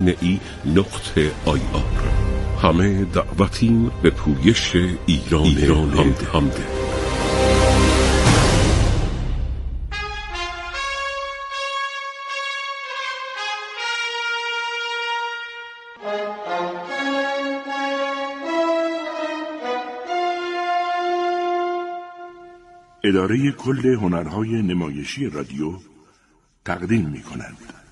همه دعوتیم به پویش ایران همده. اداره کل هنرهای نمایشی رادیو تقدیم می‌کند.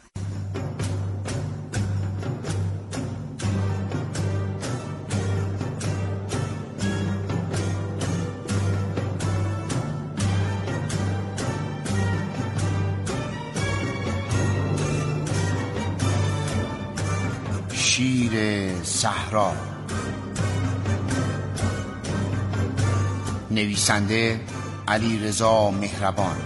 شیر صحرا، نویسنده علیرضا مهربان،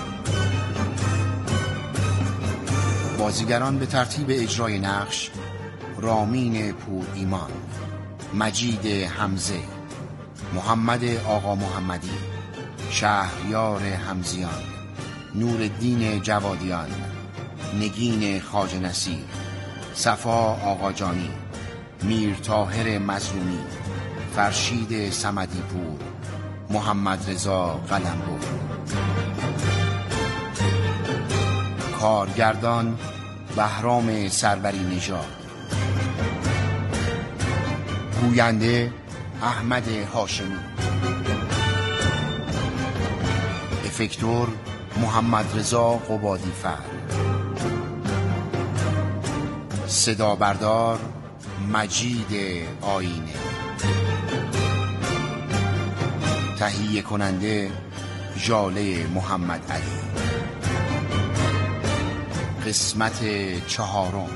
بازیگران به ترتیب اجرای نقش: رامین پور ایمان، مجید حمزه، محمد آقا محمدی، شهریار حمزیان، نورالدین جوادیان، نگین خواجه نصیر، صفا آقاجانی، میر طاهر مظلومی، فرشید صمدی پور، محمد رضا قلمرو. کارگردان بهرام سروری نژاد، گوینده احمد هاشمی، افکتور محمد رضا قبادی فر، صدا بردار مجید آینه، تهیه کننده ژاله محمد علی. قسمت 4.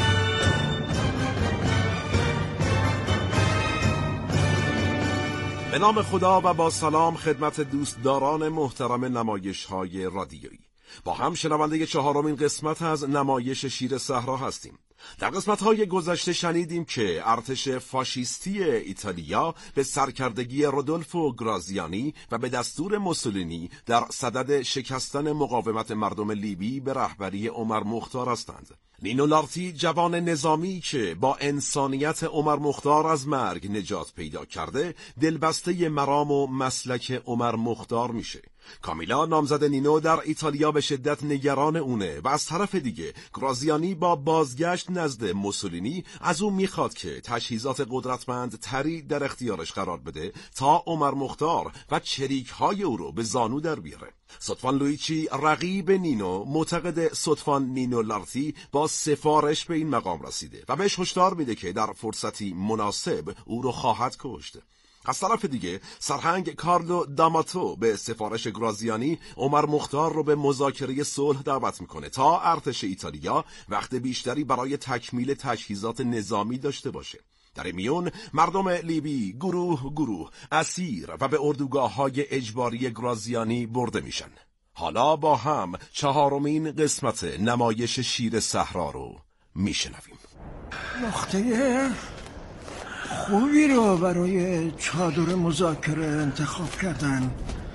به نام خدا و با سلام خدمت دوستداران محترم نمایش‌های رادیویی. با هم شنونده 4مین قسمت از نمایش شیر صحرا هستیم. در قسمت‌های گذشته شنیدیم که ارتش فاشیستی ایتالیا به سرکردگی رودولفو گرازیانی و به دستور موسولینی در صدد شکستن مقاومت مردم لیبی به رهبری عمر مختار هستند. نینو لارتی، جوان نظامی که با انسانیت عمر مختار از مرگ نجات پیدا کرده، دلبسته مرام و مسلک عمر مختار میشه. کامیلا، نامزد نینو، در ایتالیا به شدت نگران اونه و از طرف دیگه گرازیانی با بازگشت نزد موسولینی از اون میخواد که تجهیزات قدرتمند تری در اختیارش قرار بده تا عمر مختار و چریک‌های او رو به زانو در بیاره. صدفان لویچی، رقیب نینو، معتقد صدفان نینو لارتی با سفارش به این مقام رسیده و بهش هشدار میده که در فرصتی مناسب او رو خواهد کشت. از طرف دیگه سرهنگ کارلو داماتو به سفارش گرازیانی عمر مختار رو به مذاکره صلح دعوت میکنه تا ارتش ایتالیا وقت بیشتری برای تکمیل تجهیزات نظامی داشته باشه. در میون مردم لیبی گروه اسیر و به اردوگاه‌های اجباری گرازیانی برده میشن. حالا با هم 4مین قسمت نمایش شیر صحرا رو میشنویم. نقطه خوبی رو برای چادر مذاکره انتخاب کردن.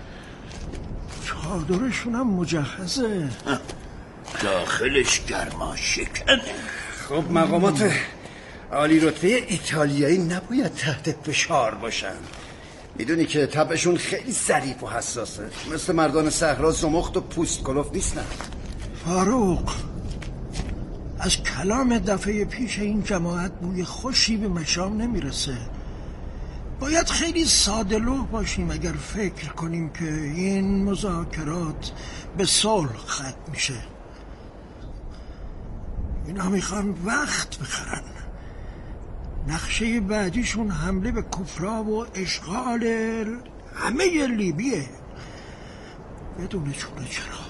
چادرشون هم مجهزه، داخلش گرما شکنه. خب مقامات عالی رتبه ایتالیایی نباید تحت فشار باشن. میدونی که طبعشون خیلی ظریف و حساسه، مثل مردان صحرا زمخت و پوست کلفت نیستن. فاروق، از کلام دفعه پیش این جماعت بوی خوشی به مشام نمیرسه. باید خیلی ساده‌لوح باشیم اگر فکر کنیم که این مذاکرات به صلح ختم میشه. اینا میخوان وقت بخرن. نقشه بعدیشون حمله به کفرا و اشغال همه لیبیه بدون چونه چرا.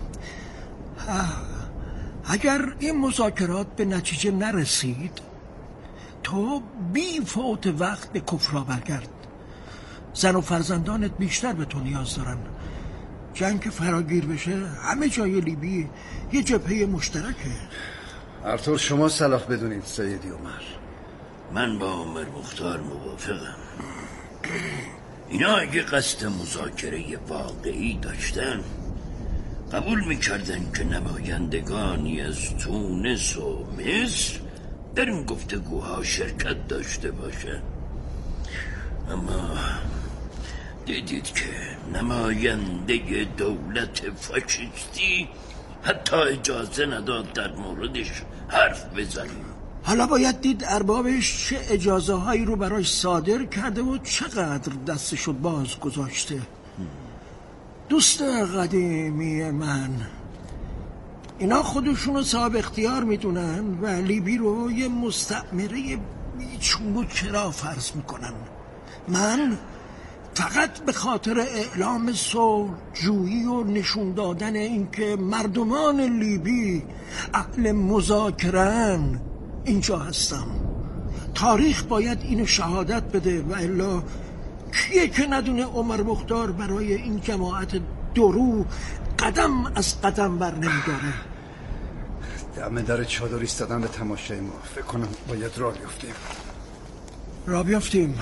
اگر این مذاکرات به نتیجه نرسید، تو بی فوت وقت به کفرا برگرد. زن و فرزندانت بیشتر به تو نیاز دارن. جنگ فراگیر بشه همه جای لیبی یه جبهه مشترکه. ارتور، شما صلاح بدونید سیدی عمر. من با عمر مختار موافقم. اینا اگه قصد مذاکره واقعی داشتن قبول میکردن که نمایندگانی از تونس و مصر در این گفتگوها شرکت داشته باشه. اما دیدید که نماینده دولت فاشیستی حتی اجازه نداد در موردش حرف بزنیم. حالا باید دید اربابش چه اجازه هایی رو براش صادر کرده و چقدر دستشو باز گذاشته. دوست قدیمی من، اینا خودشونو صاحب اختیار میدونن و لیبی رو یه مستعمره بیچون و چرا فرض میکنن. من فقط به خاطر اعلام صلح جویی و نشون دادن اینکه مردمان لیبی اهل مذاکره‌اند اینجا هستم. تاریخ باید اینو شهادت بده و الا کیه که ندونه عمر مختار برای این جماعت درو قدم از قدم بر نمیداره. دم در چادر ایستادن به تماشای ما. فکر کنم باید راه بیفتیم. راه بیفتیم.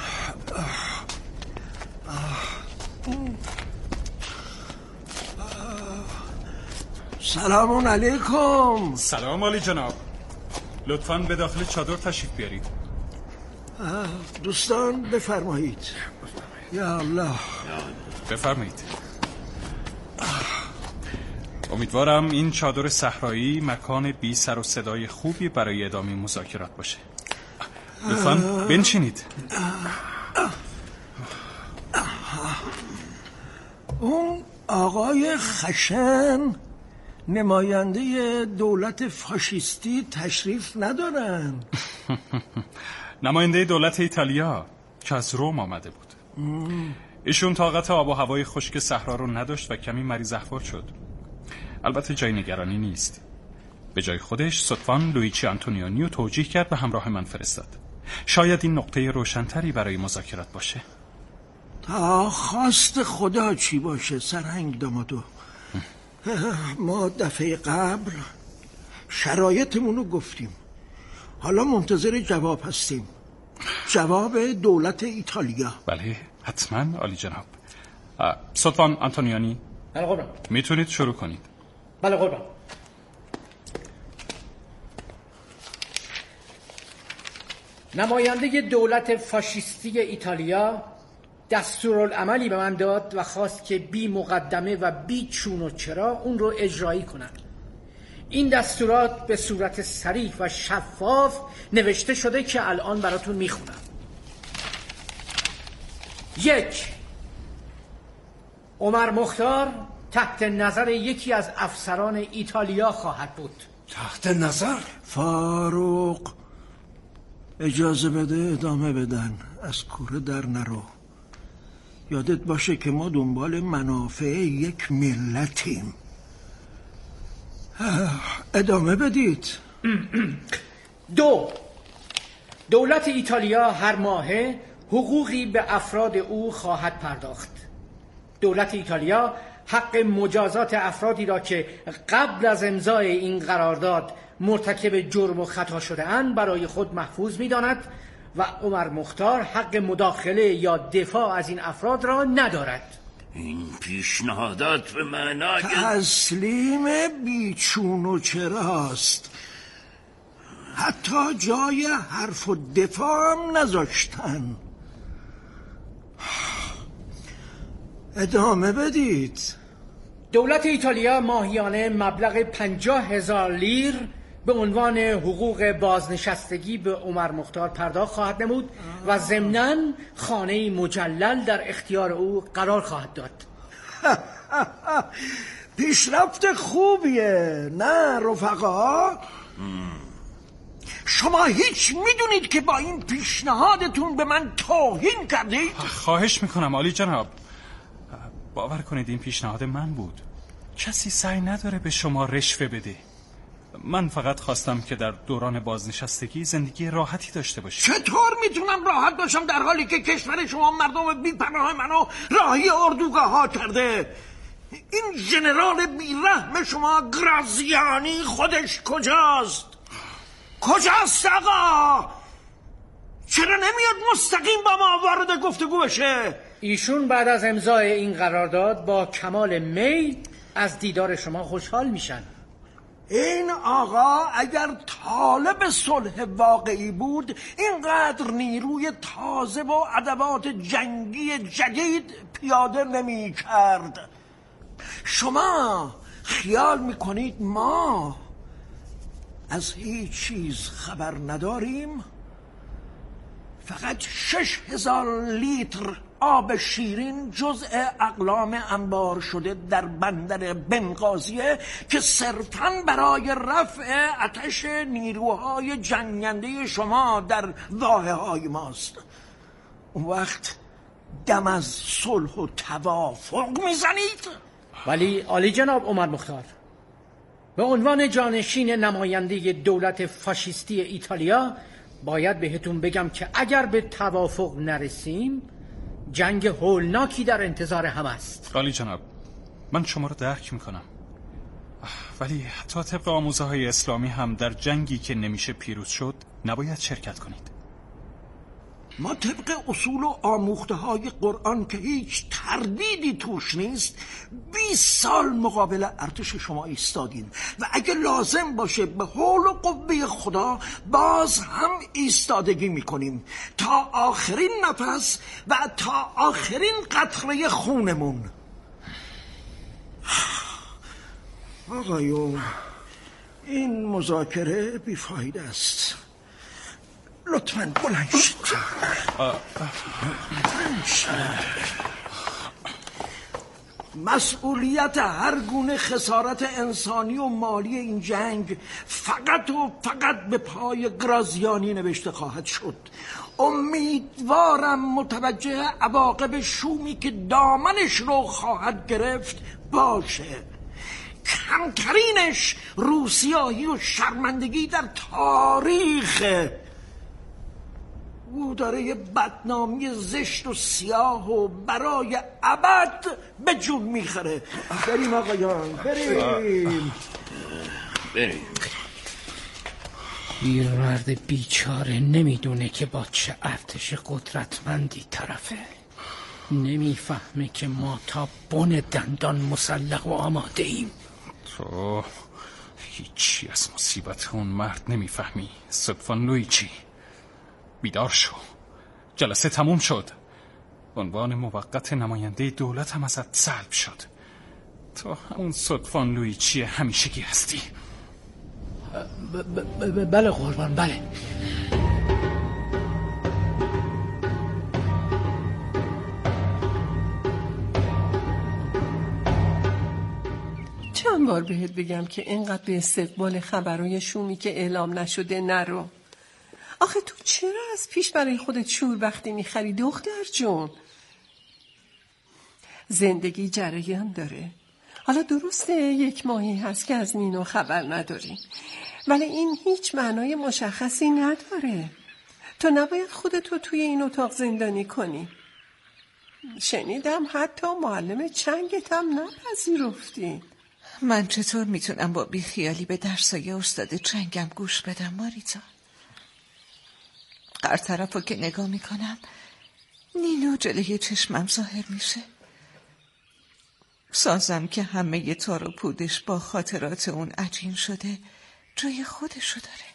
سلام علیکم. سلام علی جناب. لطفاً به داخل چادر تشریف بیارید. دوستان بفرمایید. یا الله. بفرمایید. امیدوارم این چادر صحرایی مکان بی سر و صدای خوبی برای ادامه مذاکرات باشه. لطفاً بنشینید. اون آقای خشن نماینده دولت فاشیستی تشریف ندارن. نماینده دولت ایتالیا که از روم آمده بود. ایشون طاقت آب و هوای خشک صحرا رو نداشت و کمی مریض احوال شد. البته جای نگرانی نیست. به جای خودش صدفان لویچی آنتونیونی رو توجیه کرد و همراه من فرستاد. شاید این نقطه روشن‌تری برای مذاکرات باشه. تا خواست خدا چی باشه سرهنگ دامادو. ما دفعه قبل شرایطمون رو گفتیم. حالا منتظر جواب هستیم. جواب دولت ایتالیا. بله حتما عالی جناب. صدفان آنتونیونی. بله قربان. میتونید شروع کنید. بله قربان. نماینده دولت فاشیستی ایتالیا دستورالعملی به من داد و خواست که بی مقدمه و بی چون و چرا اون رو اجرایی کنم. این دستورات به صورت صریح و شفاف نوشته شده که الان براتون میخونم. 1. عمر مختار تحت نظر یکی از افسران ایتالیا خواهد بود. تحت نظر؟ فاروق اجازه بده ادامه بدن. از کوره در نرو. یادت باشه که ما دنبال منافع یک ملتیم. ادامه بدید. 2. دولت ایتالیا هر ماهه حقوقی به افراد او خواهد پرداخت. دولت ایتالیا حق مجازات افرادی را که قبل از امضای این قرارداد مرتکب جرم و خطا شده اند برای خود محفوظ می‌داند و عمر مختار حق مداخله یا دفاع از این افراد را ندارد. این پیشنهادات به معنای تسلیم بیچون و چراست. حتی جای حرف و دفاع هم نذاشتن. ادامه بدید. دولت ایتالیا ماهیانه مبلغ 50,000 لیر به عنوان حقوق بازنشستگی به عمر مختار پرداخت خواهد نمود و ضمناً خانه مجلل در اختیار او قرار خواهد داد. پیشرفت خوبیه نه رفقا؟ شما هیچ میدونید که با این پیشنهادتون به من توهین کردید؟ خواهش میکنم عالی جناب. باور کنید این پیشنهاد من بود. کسی سعی نداره به شما رشوه بده. من فقط خواستم که در دوران بازنشستگی زندگی راحتی داشته باشید. چطور میتونم راحت باشم در حالی که کشور شما مردم بی‌پناه منو راهی اردوگاه ها کرده؟ این ژنرال بی‌رحم شما گرازیانی خودش کجاست؟ کجاست آقا؟ چرا نمیاد مستقیم با ما وارد گفتگو بشه؟ ایشون بعد از امضای این قرارداد با کمال میل از دیدار شما خوشحال میشن. این آقا اگر طالب صلح واقعی بود اینقدر نیروی تازه و ادوات جنگی جدید پیاده نمی کرد. شما خیال میکنید ما از هیچ چیز خبر نداریم؟ فقط 6000 لیتر آب شیرین جزء اقلام انبار شده در بندر بنغازیه که صرفاً برای رفع آتش نیروهای جنگنده شما در واحه‌های ماست. اون وقت دم از صلح و توافق میزنید؟ ولی عالی جناب عمر مختار، به عنوان جانشین نماینده دولت فاشیستی ایتالیا باید بهتون بگم که اگر به توافق نرسیم جنگ هولناکی در انتظار هم است. عالی جناب، من شما رو درک میکنم، ولی حتی طبق آموزه های اسلامی هم در جنگی که نمیشه پیروز شد نباید شرکت کنید. ما طبق اصول و آموخته های قرآن که هیچ تردیدی توش نیست 20 سال مقابل ارتش شما ایستادیم و اگه لازم باشه به حول و قوه خدا باز هم ایستادگی میکنیم تا آخرین نفس و تا آخرین قطره خونمون. آقایون، این مذاکره بیفایده است. لطفاً بلند شید. مسئولیت هر گونه خسارت انسانی و مالی این جنگ فقط و فقط به پای گرازیانی نوشته خواهد شد. امیدوارم متوجه عواقب شومی که دامنش رو خواهد گرفت باشه. کمترینش روسیاهی و شرمندگی در تاریخ. او داره بدنامی زشت و سیاه و برای ابد به جون میخره. بریم آقایان، بریم. پیرمرد بیچاره نمیدونه که با چه ارتش قدرتمندی طرفه. نمیفهمه که ما تا بن دندان مسلح و آماده ایم. تو هیچی از مصیبت اون مرد نمیفهمی. صدفان لویچی، بیدار شو. جلسه تموم شد. عنوان موقت نماینده دولت هم ازت سلب شد. تو همون صدفان لویچی همیشگی هستی. بله قربان، بله. چند بار بهت بگم که اینقدر به استقبال خبرهای شومی که اعلام نشده نرو. آخه تو چرا از پیش برای خودت شوربختی میخری دختر جون؟ زندگی جریان داره. حالا درسته 1 ماهی هست که از نینو خبر نداریم، ولی این هیچ معنای مشخصی نداره. تو نباید خودتو توی این اتاق زندانی کنی. شنیدم حتی معلم چنگت هم نپذیرفتی. من چطور میتونم با بیخیالی به درسای استاد چنگم گوش بدم ماریتا؟ هر طرفو که نگاه میکنم نینو جلوی چشمم ظاهر میشه. سازم که همه تار و پودش با خاطرات اون عجین شده جای خودشو داره.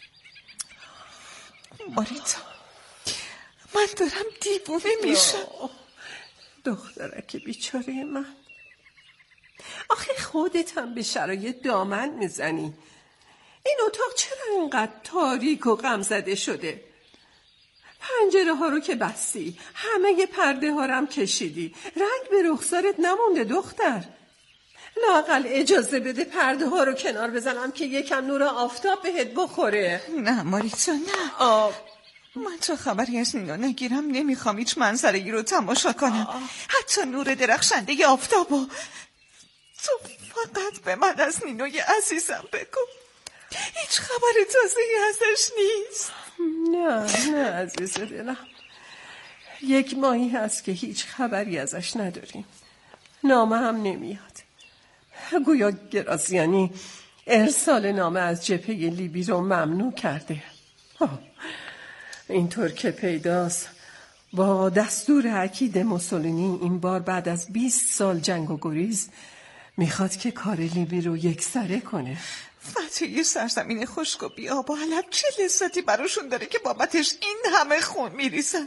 ماریتا، من دارم دیوونه میشم. دخترک بیچاره من. آخه خودت هم به شرایط دامن میزنی. این اتاق چرا اینقدر تاریک و غمزده شده؟ پنجره ها رو که بستی، همه پرده ها رو هم کشیدی، رنگ به رخسارت نمونده دختر. لااقل اجازه بده پرده ها رو کنار بزنم که یکم نور آفتاب بهت بخوره. نه ماریتا، نه. من تا خبری از نینو نگیرم نمیخوام هیچ منظره‌ای رو تماشا کنم. حتی نور درخشنده آفتابو. تو فقط به من از نینوی عزیزم بگو. هیچ خبر تازه‌ای ازش نیست. نه عزیز دلم، 1 ماهی هست که هیچ خبری ازش نداریم. نامه هم نمیاد. گویا گرازیانی ارسال نامه از جبهه لیبی رو ممنوع کرده. اینطور که پیداست با دستور اکید موسولینی این بار بعد از 20 سال جنگ و گریز میخواد که کار لیبی رو یکسره کنه. فتح یه سرزمین خشک و بی‌آب و علف چه لذتی براشون داره که بابتش این همه خون میریزن.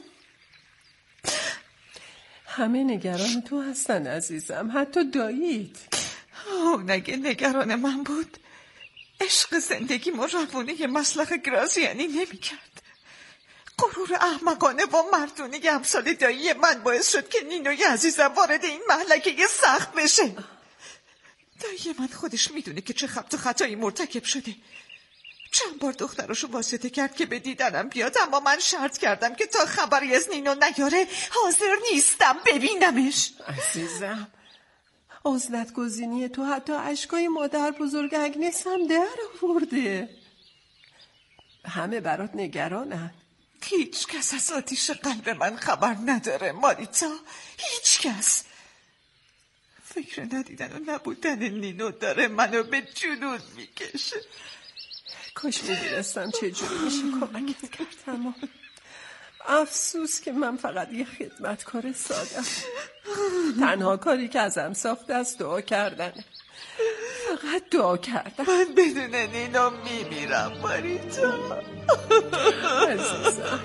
همه نگران تو هستن عزیزم، حتی داییت. نگه نگران من بود عشق زندگی روونه مسلخ گرازیانی نمی کرد. غرور احمقانه و مردونه امثال دایی من باعث شد که نینوی عزیزم وارد این مهلکه سخت بشه. دایی من خودش میدونه که چه خبط و خطایی مرتکب شده. چند بار دختراشو واسطه کرد که به دیدنم بیاد، اما من شرط کردم که تا خبری از نینو نیاره حاضر نیستم ببینمش. عزیزم، عزلت گزینی تو حتی اشکای مادر بزرگ اگنس هم در آورده. همه برات نگرانن. هیچ کس از آتیش قلب من خبر نداره ماریتا، هیچ کس. فکر ندیدن و نبودن نینو داره منو به جنون میکشه. کاش میدونستم چجوری میشه کمکت کرد. اما افسوس که من فقط یه خدمتکار سادم. تنها کاری که ازم ساخته است دعا کردنه. فقط دعا کردن. من بدون نینو میمیرم ماریتا. عزیزم.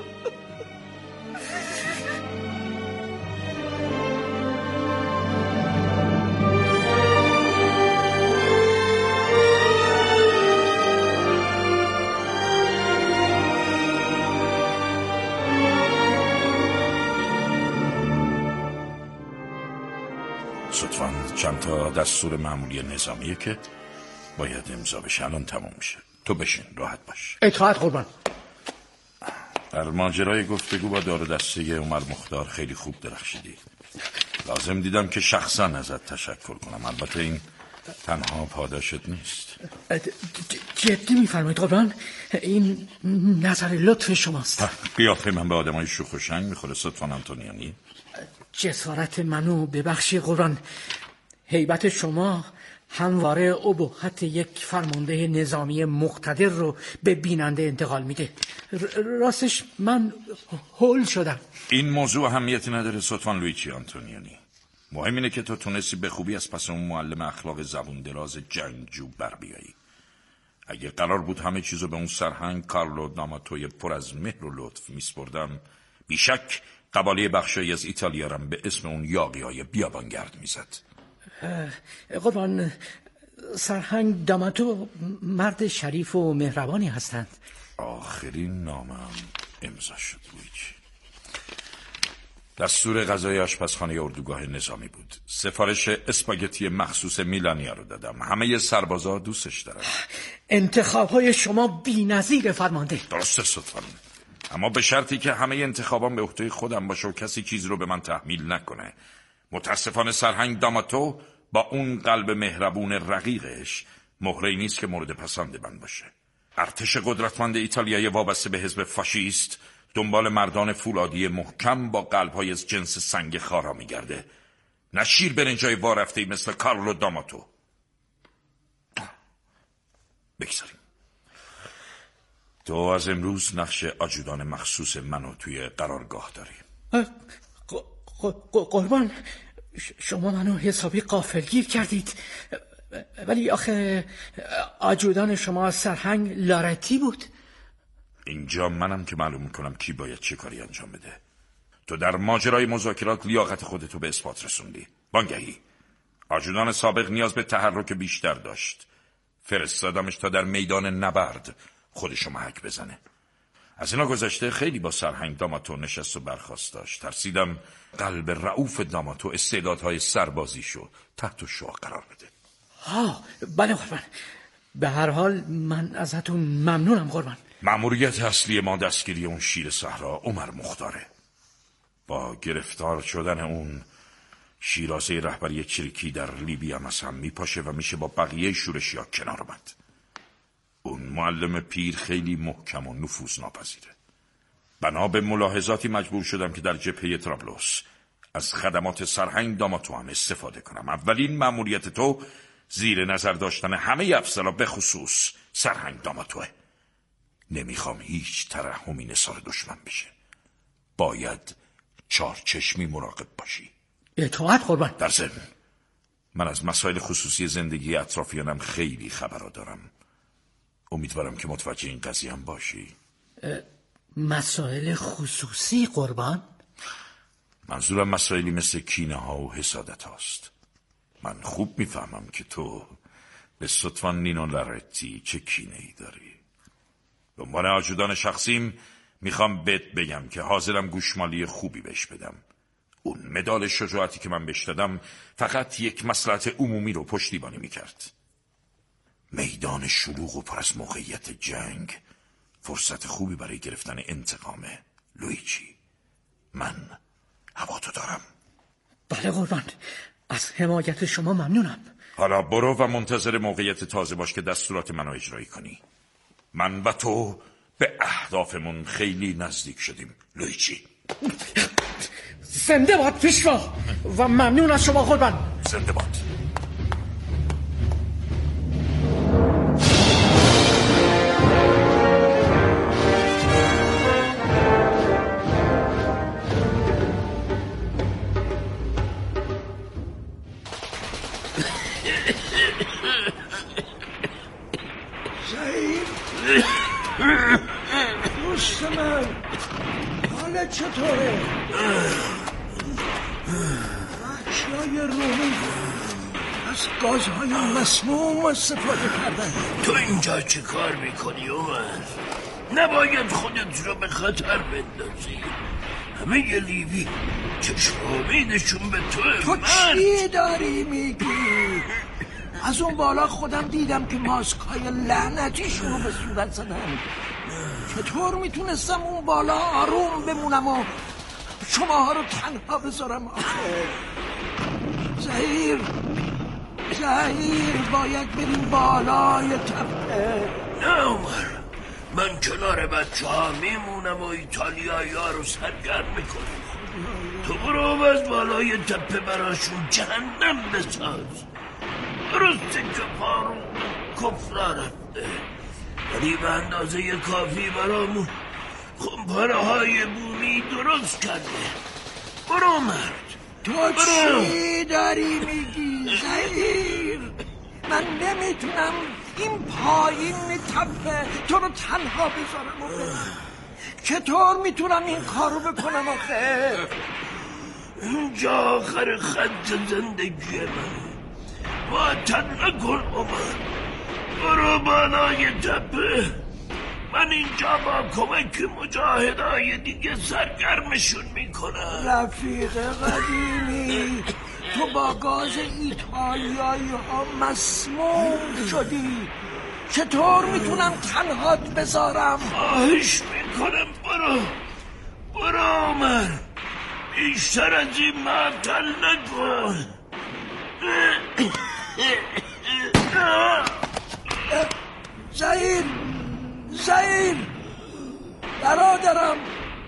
صدفاً چند تا دستور معمولی نظامیه که باید امضا بشه. الان تموم میشه. تو بشین راحت باش. اطاعت قربان. در ماجرای گفتگو با دار دسته عمر مختار خیلی خوب درخشیدی. لازم دیدم که شخصا ازت تشکر کنم. البته این تنها پاداشت نیست. جدی میفرمایید قربان؟ این نظر لطف شماست. قیافه من به آدمای شوخ و شنگ میخوره صدفان آنتونیانی. جسارت منو ببخشی قربان. هیبت شما همواره ابهت یک فرمانده نظامی مقتدر رو به بیننده انتقال میده. راستش من هول شدم. این موضوع اهمیتی نداره صدفان لویچی آنتونیانی. مهم اینه که تو تونستی به خوبی از پس اون معلم اخلاق زبون دراز جنگجو بر بیایی. اگه قرار بود همه چیزو به اون سرهنگ کارلو داماتوی پر از مهر و لطف میسپردم، بیشک قباله بخشایی از ایتالیا رم به اسم اون یاغیای بیابانگرد میزد. قربان، سرهنگ داماتو مرد شریف و مهربانی هستند. آخرین نامم امضا شد لویچی. دستور غذای آشپزخانه اردوگاه نظامی بود. سفارش اسپاگتی مخصوص میلانیا رو دادم. همه سربازا دوستش دارن. انتخاب‌های شما بی‌نظیر فرمانده. درسته صدفان، اما به شرطی که همه انتخابام به عهده خودم باشه و کسی چیز رو به من تحمیل نکنه. متاسفانه سرهنگ داماتو با اون قلب مهربون رقیقش مهره‌ای نیست که مورد پسند من باشه. ارتش قدرتمند ایتالیایی وابسته به حزب فاشیست دنبال مردان فولادی محکم با قلب‌های از جنس سنگ خارا میگرده، نه شیر برنجای وارفته‌ای مثل کارلو داماتو. بگذاریم تو از امروز نقش آجودان مخصوص منو توی قرارگاه داری. قربان، شما منو حسابی غافلگیر کردید. ولی آخه آجودان شما سرهنگ لارتی بود. اینجا منم که معلوم میکنم کی باید چه کاری انجام بده. تو در ماجرای مذاکرات لیاقت خودتو به اثبات رسوندی. وانگهی آجودان سابق نیاز به تحرک بیشتر داشت. فرستادمش تا در میدان نبرد خودشو محک بزنه. از اینا گذشته خیلی با سرهنگ داماتو نشست و برخاست داشت. ترسیدم قلب رعوف داماتو استعدادهای سربازیشو تحت شعاع قرار بده. بله قربان. به هر حال من ازتون ممنونم قربان. مأموریت اصلی ما دستگیری اون شیر صحرا عمر مختاره. با گرفتار شدن اون شیرازه رهبری چریکی در لیبیا هم میپاشه و میشه با بقیه شورشیا کنار اومد. اون معلم پیر خیلی محکم و نفوذ ناپذیره. بنا به ملاحظاتی مجبور شدم که در جبهه طرابلس از خدمات سرهنگ داماتو هم استفاده کنم. اولین مأموریت تو زیر نظر داشتن همه افسرها به خصوص سرهنگ داماتوه. نمیخوام هیچ ترحمی نثار دشمن بشه. باید چارچشمی مراقب باشی. اطاعت قربان. در ضمن من از مسائل خصوصی زندگی اطرافیانم خیلی خبرها دارم. امیدوارم که متوجه این قضیه هم باشی. مسائل خصوصی قربان؟ منظورم مسائلی مثل کینه ها و حسادت هاست. من خوب میفهمم که تو به ستوان نینو لارتی چه کینه ای داری. به عنوان آجودان شخصیم میخوام بهت بگم که حاضرم گوشمالی خوبی بهش بدم. اون مدال شجاعتی که من بهش دادم فقط یک مصلحت عمومی رو پشتیبانی میکرد. میدان شلوغ و پر از موقعیت جنگ فرصت خوبی برای گرفتن انتقامه. لویجی، من هوا تو دارم. بله قربان، از حمایت شما ممنونم. حالا برو و منتظر موقعیت تازه باش که دستورات منو اجرایی کنی. من و تو به اهدافمون خیلی نزدیک شدیم لویجی. زنده باد پیشوا و ممنون از شما قربان. زنده باد. دوست من حالت چطوره؟ وحشیای رومی از گازهای مسموم استفاده کردن. تو اینجا چه کار میکنی عمر؟ نباید خودت رو به خطر بندازی. همه ی لیبی چشم امیدشون به تو چی داری میگی؟ از اون بالا خودم دیدم که ماسکای لعنتیشون رو به صورت زدن. چطور میتونستم اون بالا آروم بمونم و شماها رو تنها بذارم آخه؟ زهیر باید بریم بالای تپه. نه عمر، من کنار بچه ها میمونم و ایتالیایی ها رو سرگرم میکنم. تو برو از بالای تپه براشون جهنم بساز. درسته که پارو کفرا رفته، ولی به اندازه کافی برامون خمپاره های بومی درست کرده. برو مرد. تو چی داری میگی زهیر؟ من نمیتونم این پایین تپه تو رو تنها بذارم و برم. چطور میتونم این کارو بکنم آخه؟ اینجا آخر خط زندگی من. معطل نکن عمر، برو بالای تپه. من اینجا با کمک مجاهدای دیگه سرگرمشون میکنم. رفیق قدیمی، تو با گاز ایتالیایی ها مسموم شدی. چطور میتونم تنهات بذارم؟ خواهش میکنم برو عمر، بیشتر از این معطل نکن. زهیر برادرم.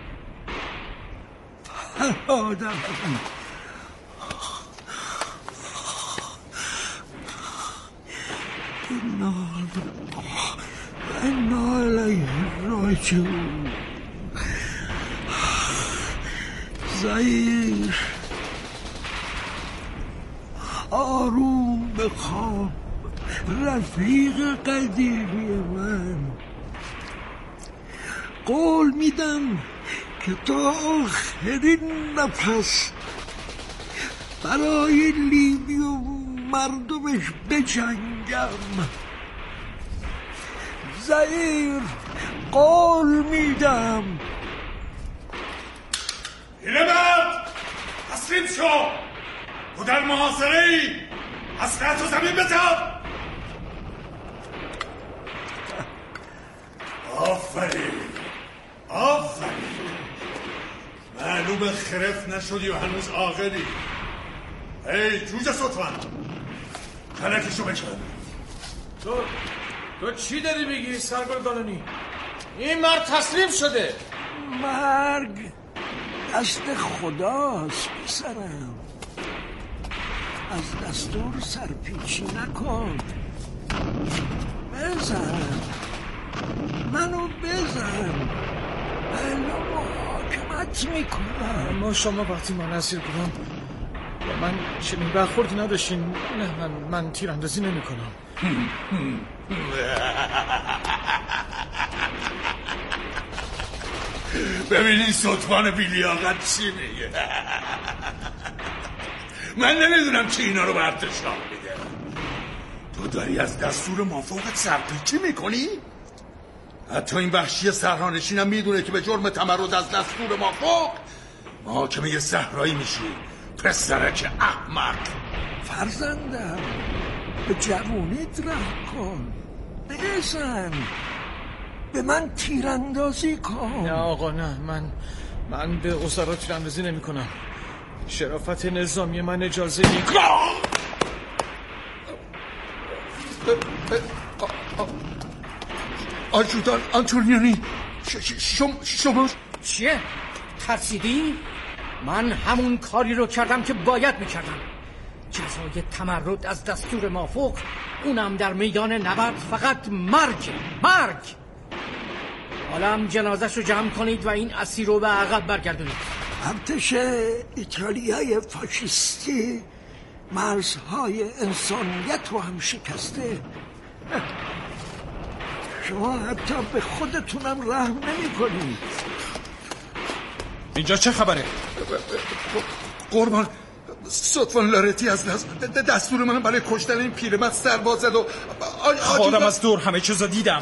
انا الیه راجعون. زهیر آروم بخواب رفیق قدیمی من. قول میدم که تا آخرین نفس برای لیبی و مردمش بجنگم. زهیر قول میدم. پیرمرد تسلیم شو. تو در محاصره ای. اسلحه تو زمین بتاب. آفرین معلوم خرف نشدی و هنوز عاقلی. ای جوجه ستوان، کلکشو بکن. تو چی داری میگی سرگردانانی؟ این مرد تسلیم شده. مرگ دست خداست پسرم. از دستور سرپیچی نکن. بزن منو بزن. الا محاکمت میکنم. اما شما وقتی من اسیر کنم من چنین برخوردی نداشتین. نه من تیراندازی نمی کنم. ببینین سلطان بیلیاقت چی میگه. من نمیدونم که اینا رو به ارتشان میده. تو داری از دستور مافوقت سرپیچی میکنی؟ حتی این وحشی صحرانشینم میدونه که به جرم تمرد از دستور مافوق محاکمه صحرایی میشی. پسرک احمق. فرزندم به جوونیت رحم کن، بزن، به من تیراندازی کن. نه آقا نه، من به اسرا تیراندازی نمی کنم. شرافت نظامی من اجازه میده. آجودان آنتونیونی، شما چیه؟ ترسیدی؟ من همون کاری رو کردم که باید میکردم. جزای تمرد از دستور مافوق، اونم در میدان نبرد، فقط مرگ. حالا هم جنازش رو جمع کنید و این اسیر رو به عقب برگردونید. ارتش ایتالیای فاشیستی مرزهای انسانیت رو هم شکسته. شما حتی به خودتونم رحم نمی کنید. اینجا چه خبره؟ قربان، سلطان لارتی از دستور من برای کشتن این پیرمرد سرباز زد و خودم از دور همه چیزا دیدم.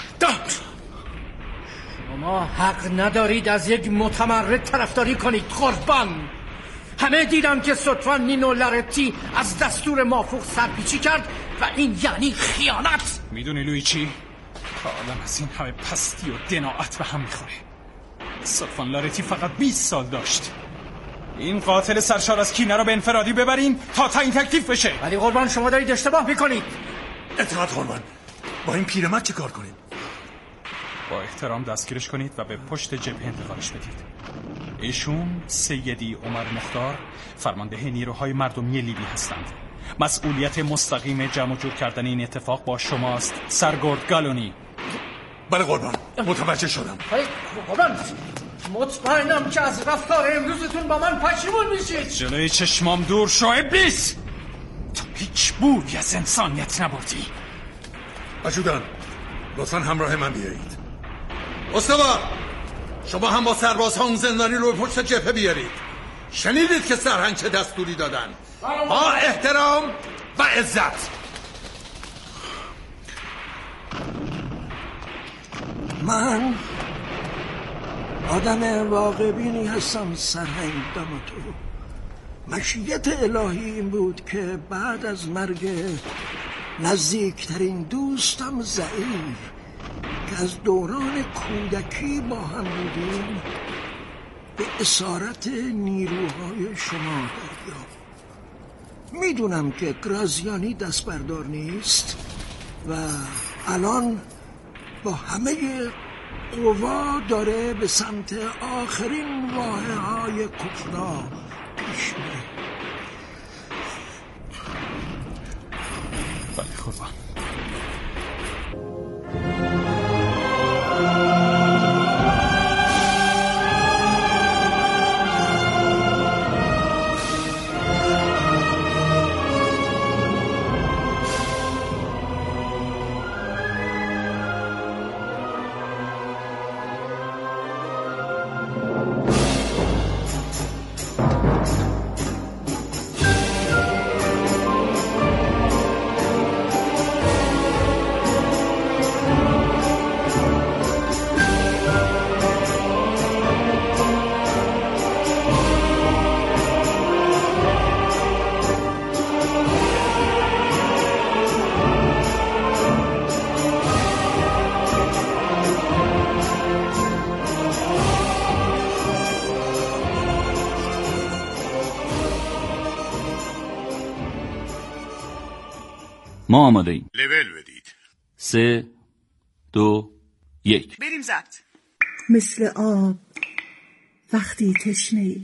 شما حق ندارید از یک متمرد طرفداری کنید قربان. همه دیدم که سلطان نینو لارتی از دستور مافوق سرپیچی کرد و این یعنی خیانت. میدونی لویچی؟ تا آدم از این همه پستی و دناعت به هم میخوره. سلطان لارتی فقط 20 سال داشت. این قاتل سرشار از کینه رو به انفرادی ببرین تا تعیین تکلیف بشه. ولی قربان شما دارید اشتباه میکنید. اطاعت قربان، با این پیرمرد چه کار کنیم؟ با احترام دستگیرش کنید و به پشت جبهه انتقالش بدید. ایشون سیدی عمر مختار، فرمانده نیروهای مردمی لیبی هستند. مسئولیت مستقیم جمع جور کردن این اتفاق با شماست سرگرد گالونی. بله قربان، متوجه شدم. قربان، مطمئنم که از رفتار امروزتون با من پشیمون میشید. جلوی چشمام دور شو ابلیس. تو هیچ بویی از انسانیت نبردی. آجودان، لطفاً همراه من بیایید. استوار، شما هم با سربازها اون زندانی رو به پشت جبهه بیارید. شنیدید که سرهنگ چه دستوری دادن؟ با احترام و عزت. من آدم واقع‌بینی هستم سرهنگ داماتو. مشیت الهی این بود که بعد از مرگ نزدیکترین دوستم ضعیف که از دوران کودکی با هم بودیم به اسارت نیروهای شما دریافت. میدونم که گرازیانی دست بردار نیست و الان با همه قوا داره به سمت آخرین واحه‌های کفرا پیش میره. بله قربان. ما آماده ایم. لول بدید. 3 2 1 بریم زد. مثل آب وقتی تشنه‌ای،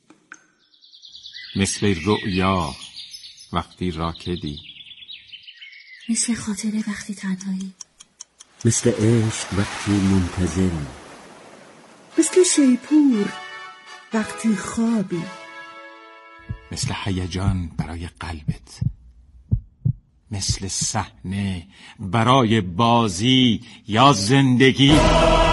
مثل رؤیا وقتی راکدی، مثل خاطره وقتی تنهایی، مثل عشق وقتی منتظری، مثل شیپور وقتی خوابی، مثل هیجان برای قلبت، مثل صحنه برای بازی یا زندگی.